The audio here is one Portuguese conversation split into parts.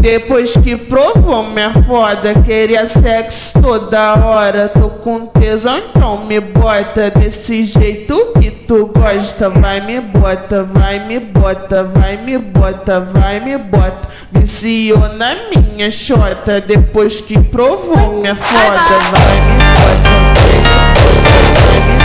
Depois que provou minha foda, queria sexo toda hora. Tô com tesão, então me bota desse jeito que tu gosta. Vai me bota, vai me bota, vai me bota, vai me bota. Viciou na minha xota, depois que provou minha foda. Vai me bota, vai me bota, vai me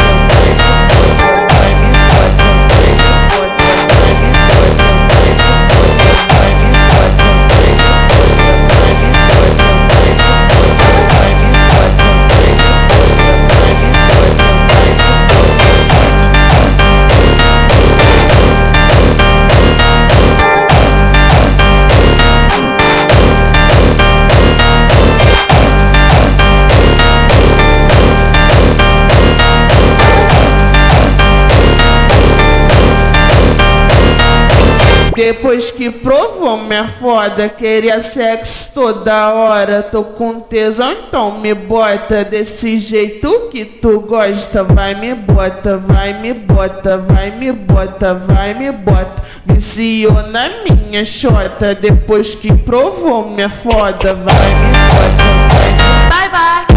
Depois que provou minha foda, queria sexo toda hora. Tô com tesão, então me bota desse jeito que tu gosta. Vai me bota, vai me bota, vai me bota, vai me bota. Viciou na minha xota, depois que provou minha foda. Vai me bota, vai me bota. Bye bye.